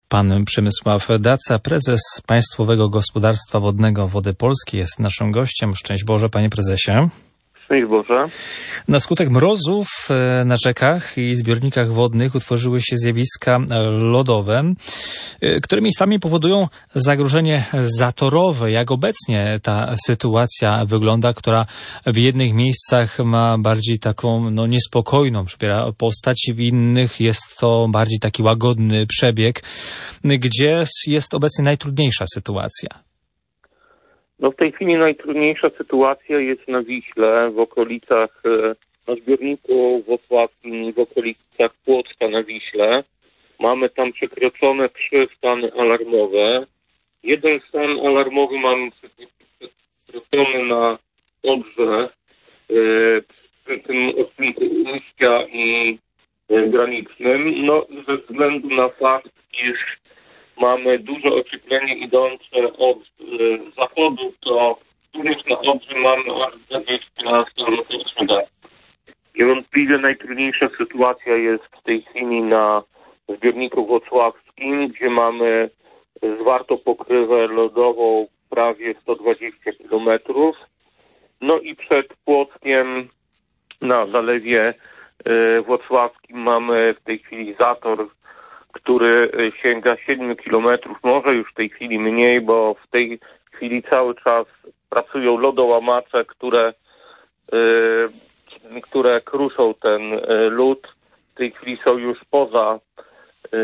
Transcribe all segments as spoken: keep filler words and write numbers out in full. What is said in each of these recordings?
Pan Przemysław Daca, prezes Państwowego Gospodarstwa Wodnego Wody Polskie, jest naszym gościem. Szczęść Boże, panie prezesie. Szczęść Boże. Na skutek mrozów na rzekach i zbiornikach wodnych utworzyły się zjawiska lodowe, które miejscami powodują zagrożenie zatorowe. Jak obecnie ta sytuacja wygląda, która w jednych miejscach ma bardziej taką no, niespokojną przybiera postać, w innych jest to bardziej taki łagodny przebieg. Gdzie jest obecnie najtrudniejsza sytuacja? No w tej chwili najtrudniejsza sytuacja jest na Wiśle, w okolicach, na zbiorniku włocławskim, w okolicach Płocka na Wiśle. Mamy tam przekroczone trzy stany alarmowe. Jeden stan alarmowy mamy przekroczony na Odrze, przy tym odcinku ujścia i granicznym. No ze względu na fakt, iż mamy duże ocieplenie idące od y, zachodu, to również na Odrze mamy aż dwadzieścia stopni. Niewątpliwie najtrudniejsza sytuacja jest w tej chwili na zbiorniku włocławskim, gdzie mamy zwartą pokrywę lodową prawie sto dwadzieścia kilometrów. No i przed Płockiem na zalewie y, włocławskim mamy w tej chwili zator, który sięga siedmiu kilometrów, może już w tej chwili mniej, bo w tej chwili cały czas pracują lodołamacze, które, y, które kruszą ten y, lód. W tej chwili są już poza y,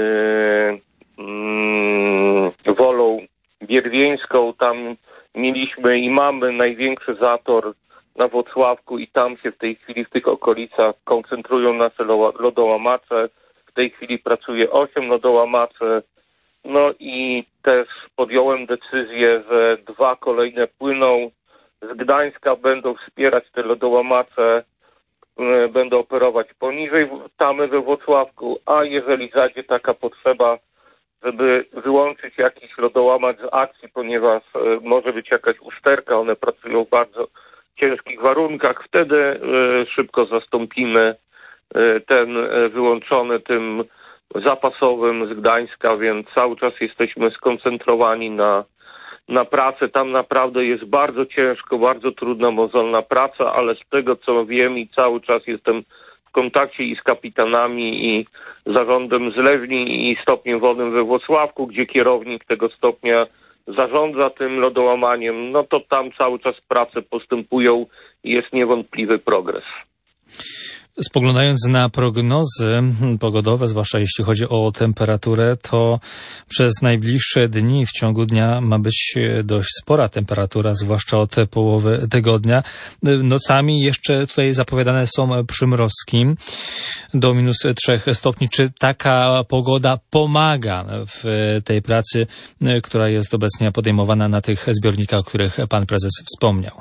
y, Wolą Bierwieńską. Tam mieliśmy i mamy największy zator na Włocławku i tam się w tej chwili w tych okolicach koncentrują nasze lodołamacze. W tej chwili pracuje osiem lodołamaczy, no i też podjąłem decyzję, że dwa kolejne płyną z Gdańska, będą wspierać te lodołamacze, będą operować poniżej tamy we Włocławku, a jeżeli zajdzie taka potrzeba, żeby wyłączyć jakiś lodołamacz z akcji, ponieważ może być jakaś usterka, one pracują w bardzo ciężkich warunkach, wtedy szybko zastąpimy ten wyłączony tym zapasowym z Gdańska, więc cały czas jesteśmy skoncentrowani na, na pracę. Tam naprawdę jest bardzo ciężko, bardzo trudna, mozolna praca, ale z tego co wiem i cały czas jestem w kontakcie i z kapitanami i zarządem zlewni i stopniem wodnym we Włocławku, gdzie kierownik tego stopnia zarządza tym lodołamaniem, no to tam cały czas prace postępują i jest niewątpliwy progres. Spoglądając na prognozy pogodowe, zwłaszcza jeśli chodzi o temperaturę, to przez najbliższe dni w ciągu dnia ma być dość spora temperatura, zwłaszcza od połowy tygodnia. Nocami jeszcze tutaj zapowiadane są przymrozki do minus trzech stopni. Czy taka pogoda pomaga w tej pracy, która jest obecnie podejmowana na tych zbiornikach, o których pan prezes wspomniał?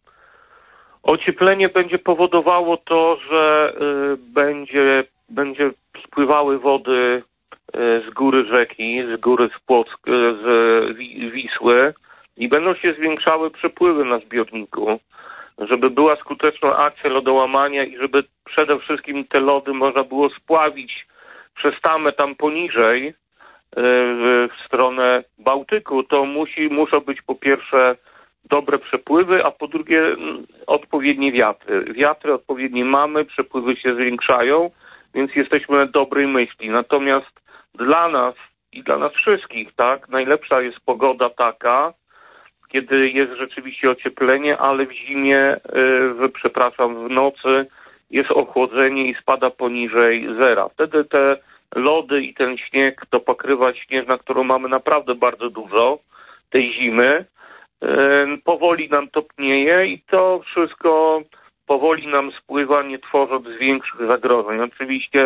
Ocieplenie będzie powodowało to, że y, będzie, będzie spływały wody y, z góry rzeki, z góry z Płock, z Wi- Wisły i będą się zwiększały przepływy na zbiorniku, żeby była skuteczna akcja lodołamania i żeby przede wszystkim te lody można było spławić przez tamę tam poniżej y, w stronę Bałtyku, to musi, muszą być po pierwsze dobre przepływy, a po drugie odpowiednie wiatry. Wiatry odpowiednie mamy, przepływy się zwiększają, więc jesteśmy dobrej myśli. Natomiast dla nas i dla nas wszystkich, tak, najlepsza jest pogoda taka, kiedy jest rzeczywiście ocieplenie, ale w zimie, yy, przepraszam, w nocy jest ochłodzenie i spada poniżej zera. Wtedy te lody i ten śnieg, to pokrywa śnieżna, którą mamy naprawdę bardzo dużo tej zimy, powoli nam topnieje i to wszystko powoli nam spływa, nie tworząc większych zagrożeń. Oczywiście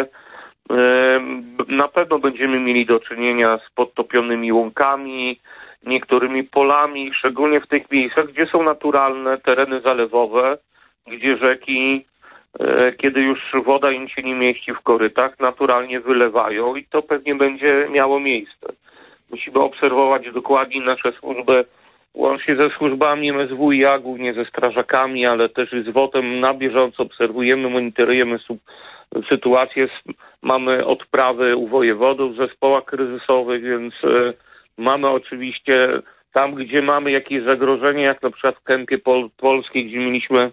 na pewno będziemy mieli do czynienia z podtopionymi łąkami, niektórymi polami, szczególnie w tych miejscach, gdzie są naturalne tereny zalewowe, gdzie rzeki, kiedy już woda im się nie mieści w korytach, naturalnie wylewają i to pewnie będzie miało miejsce. Musimy obserwować dokładnie nasze służby, łącznie ze służbami M S W i A, głównie ze strażakami, ale też i z WOT-em na bieżąco obserwujemy, monitorujemy sytuację. Mamy odprawy u wojewodów w zespołach kryzysowych, więc mamy oczywiście tam, gdzie mamy jakieś zagrożenie, jak na przykład w Kępie Pol- Polskiej, gdzie mieliśmy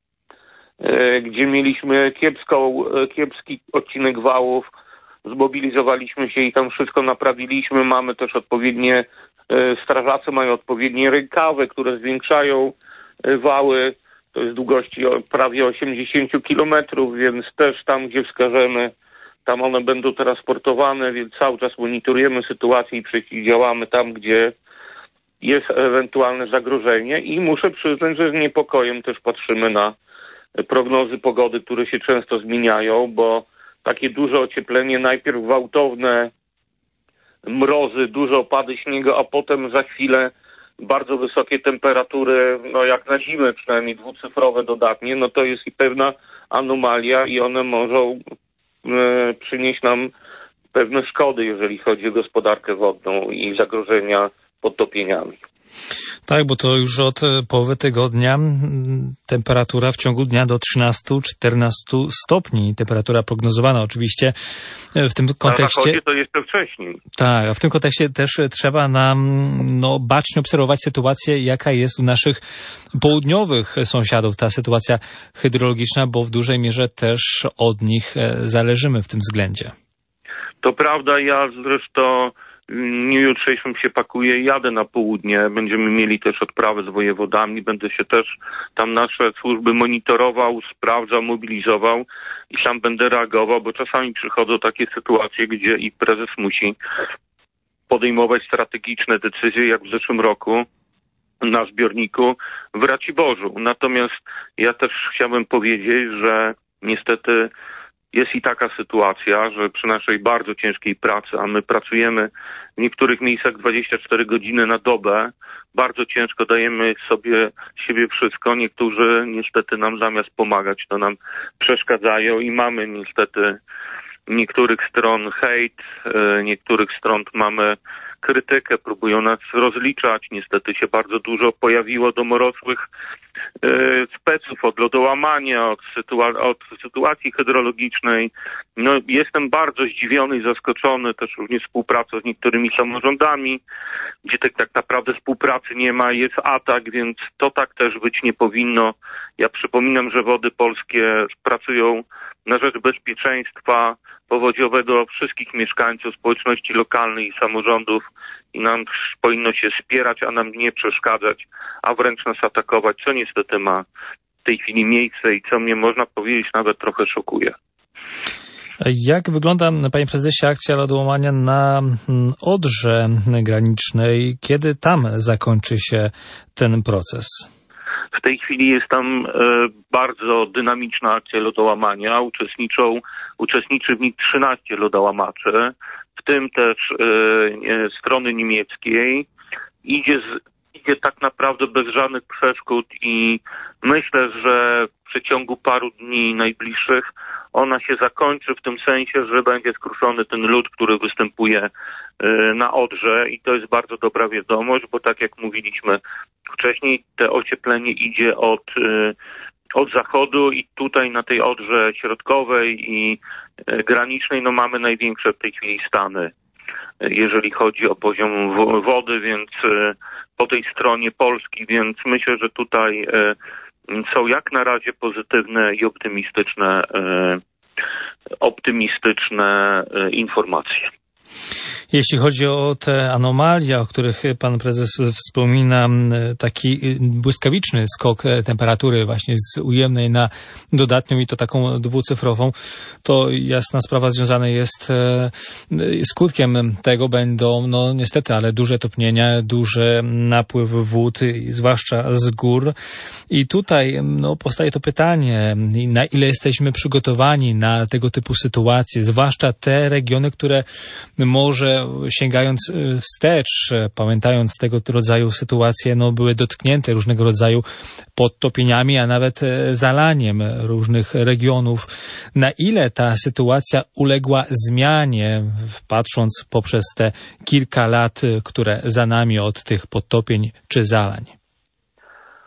gdzie mieliśmy kiepską, kiepski odcinek wałów, zmobilizowaliśmy się i tam wszystko naprawiliśmy. Mamy też odpowiednie, strażacy mają odpowiednie rękawy, które zwiększają wały. To jest długości prawie osiemdziesiąt kilometrów, więc też tam, gdzie wskażemy, tam one będą transportowane, więc cały czas monitorujemy sytuację i przeciwdziałamy tam, gdzie jest ewentualne zagrożenie. I muszę przyznać, że z niepokojem też patrzymy na prognozy pogody, które się często zmieniają, bo takie duże ocieplenie, najpierw gwałtowne mrozy, duże opady śniegu, a potem za chwilę bardzo wysokie temperatury, no jak na zimę przynajmniej dwucyfrowe dodatnie, no to jest i pewna anomalia i one mogą e, przynieść nam pewne szkody, jeżeli chodzi o gospodarkę wodną i zagrożenia podtopieniami. Tak, bo to już od połowy tygodnia temperatura w ciągu dnia do trzynastu czternastu stopni. Temperatura prognozowana oczywiście w tym kontekście. Na zachodzie to jeszcze wcześniej. Tak, a w tym kontekście też trzeba nam no, bacznie obserwować sytuację, jaka jest u naszych południowych sąsiadów, ta sytuacja hydrologiczna, bo w dużej mierze też od nich zależymy w tym względzie. To prawda, ja zresztą w dniu jutrzejszym się pakuję i jadę na południe. Będziemy mieli też odprawę z wojewodami. Będę się też tam nasze służby monitorował, sprawdzał, mobilizował i sam będę reagował, bo czasami przychodzą takie sytuacje, gdzie i prezes musi podejmować strategiczne decyzje, jak w zeszłym roku na zbiorniku w Raciborzu. Natomiast ja też chciałbym powiedzieć, że niestety jest i taka sytuacja, że przy naszej bardzo ciężkiej pracy, a my pracujemy w niektórych miejscach dwadzieścia cztery godziny na dobę, bardzo ciężko dajemy sobie siebie wszystko. Niektórzy niestety nam zamiast pomagać, to nam przeszkadzają i mamy niestety niektórych stron hejt, niektórych stron mamy krytykę, próbują nas rozliczać. Niestety się bardzo dużo pojawiło domorosłych e, speców od lodołamania, od, sytua- od sytuacji hydrologicznej. No, jestem bardzo zdziwiony i zaskoczony też również współpracą z niektórymi samorządami, gdzie tak, tak naprawdę współpracy nie ma, jest atak, więc to tak też być nie powinno. Ja przypominam, że Wody Polskie pracują na rzecz bezpieczeństwa powodziowego wszystkich mieszkańców, społeczności lokalnej i samorządów i nam powinno się wspierać, a nam nie przeszkadzać, a wręcz nas atakować, co niestety ma w tej chwili miejsce i co mnie, można powiedzieć, nawet trochę szokuje. Jak wygląda, panie prezesie, akcja lodołamania na Odrze granicznej? Kiedy tam zakończy się ten proces? W tej chwili jest tam e, bardzo dynamiczna akcja lodołamania. Uczestniczą, uczestniczy w nich trzynaście lodołamaczy, w tym też e, e, strony niemieckiej. Idzie, z, idzie tak naprawdę bez żadnych przeszkód i myślę, że w przeciągu paru dni najbliższych ona się zakończy w tym sensie, że będzie skruszony ten lód, który występuje na Odrze i to jest bardzo dobra wiadomość, bo tak jak mówiliśmy wcześniej, to ocieplenie idzie od, od zachodu i tutaj na tej Odrze środkowej i granicznej no mamy największe w tej chwili stany, jeżeli chodzi o poziom wody, więc po tej stronie Polski, więc myślę, że tutaj są jak na razie pozytywne i optymistyczne, optymistyczne informacje. Jeśli chodzi o te anomalie, o których pan prezes wspomina, taki błyskawiczny skok temperatury właśnie z ujemnej na dodatnią i to taką dwucyfrową, to jasna sprawa związana jest skutkiem tego będą, no niestety, ale duże topnienia, duży napływ wód, zwłaszcza z gór. I tutaj no, powstaje to pytanie, na ile jesteśmy przygotowani na tego typu sytuacje, zwłaszcza te regiony, które może sięgając wstecz, pamiętając tego rodzaju sytuacje, no były dotknięte różnego rodzaju podtopieniami, a nawet zalaniem różnych regionów. Na ile ta sytuacja uległa zmianie, patrząc poprzez te kilka lat, które za nami od tych podtopień czy zalań?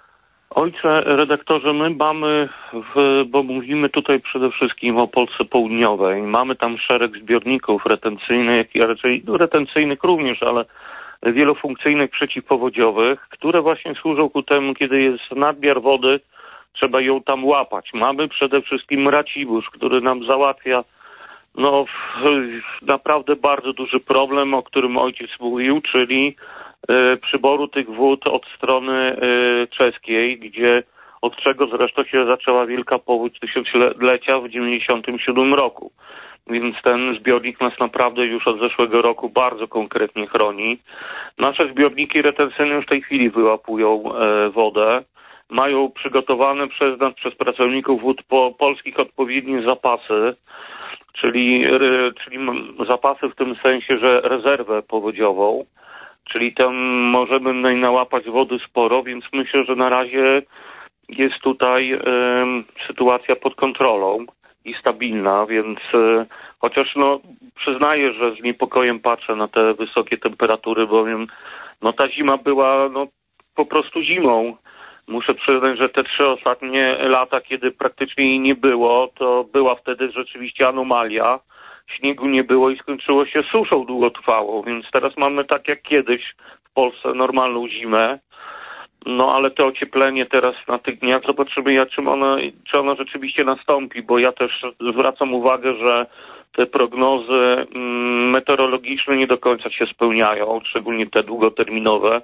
Ojcze redaktorze, my mamy, w, bo mówimy tutaj przede wszystkim o Polsce Południowej, mamy tam szereg zbiorników retencyjnych, a raczej no, retencyjnych również, ale wielofunkcyjnych przeciwpowodziowych, które właśnie służą ku temu, kiedy jest nadmiar wody, trzeba ją tam łapać. Mamy przede wszystkim Racibórz, który nam załatwia no naprawdę bardzo duży problem, o którym ojciec mówił, czyli y, przyboru tych wód od strony y, czeskiej, gdzie od czego zresztą się zaczęła wielka powódź tysiąclecia w dziewięćdziesiątym siódmym roku. Więc ten zbiornik nas naprawdę już od zeszłego roku bardzo konkretnie chroni. Nasze zbiorniki retencyjne już w tej chwili wyłapują e, wodę. Mają przygotowane przez nas, przez pracowników wód po, polskich odpowiednie zapasy, czyli, y, czyli zapasy w tym sensie, że rezerwę powodziową, czyli tam możemy nałapać wody sporo, więc myślę, że na razie jest tutaj y, sytuacja pod kontrolą i stabilna, więc y, chociaż no przyznaję, że z niepokojem patrzę na te wysokie temperatury, bowiem no ta zima była no po prostu zimą. Muszę przyznać, że te trzy ostatnie lata, kiedy praktycznie jej nie było, to była wtedy rzeczywiście anomalia. Śniegu nie było i skończyło się suszą długotrwałą, więc teraz mamy tak jak kiedyś w Polsce normalną zimę. No ale to ocieplenie teraz na tych dniach, zobaczymy jak, czym ono, czy ono rzeczywiście nastąpi, bo ja też zwracam uwagę, że te prognozy mm, meteorologiczne nie do końca się spełniają, szczególnie te długoterminowe.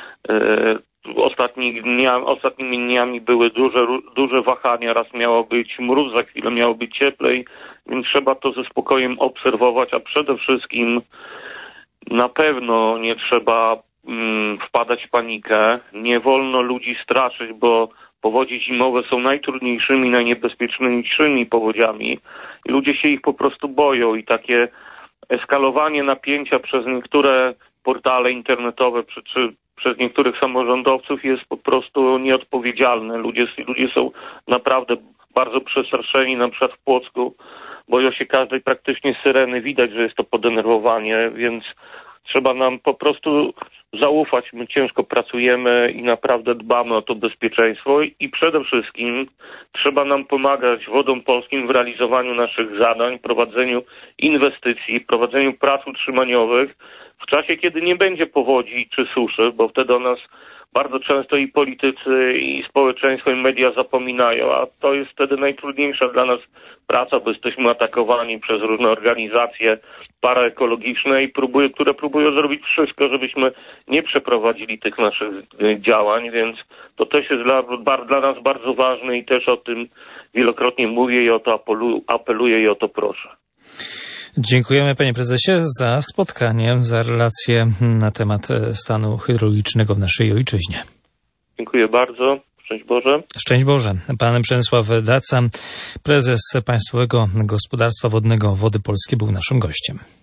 Yy, ostatnich dnia, ostatnimi dniami były duże, duże wahania, raz miało być mróz, za chwilę miało być cieplej, więc trzeba to ze spokojem obserwować, a przede wszystkim na pewno nie trzeba wpadać w panikę. Nie wolno ludzi straszyć, bo powodzie zimowe są najtrudniejszymi, najniebezpieczniejszymi powodziami. I ludzie się ich po prostu boją i takie eskalowanie napięcia przez niektóre portale internetowe czy, czy przez niektórych samorządowców jest po prostu nieodpowiedzialne. Ludzie, ludzie są naprawdę bardzo przestraszeni, na przykład w Płocku boją się każdej praktycznie syreny. Widać, że jest to podenerwowanie, więc trzeba nam po prostu zaufać. My ciężko pracujemy i naprawdę dbamy o to bezpieczeństwo i przede wszystkim trzeba nam pomagać Wodom Polskim w realizowaniu naszych zadań, prowadzeniu inwestycji, prowadzeniu prac utrzymaniowych w czasie, kiedy nie będzie powodzi czy suszy, bo wtedy o nas bardzo często i politycy, i społeczeństwo, i media zapominają, a to jest wtedy najtrudniejsza dla nas praca, bo jesteśmy atakowani przez różne organizacje paraekologiczne, i próbują, które próbują zrobić wszystko, żebyśmy nie przeprowadzili tych naszych działań, więc to też jest dla, dla nas bardzo ważne i też o tym wielokrotnie mówię i o to apeluję i o to proszę. Dziękujemy panie prezesie za spotkanie, za relację na temat stanu hydrologicznego w naszej ojczyźnie. Dziękuję bardzo. Szczęść Boże. Szczęść Boże. Pan Przemysław Daca, prezes Państwowego Gospodarstwa Wodnego Wody Polskie, był naszym gościem.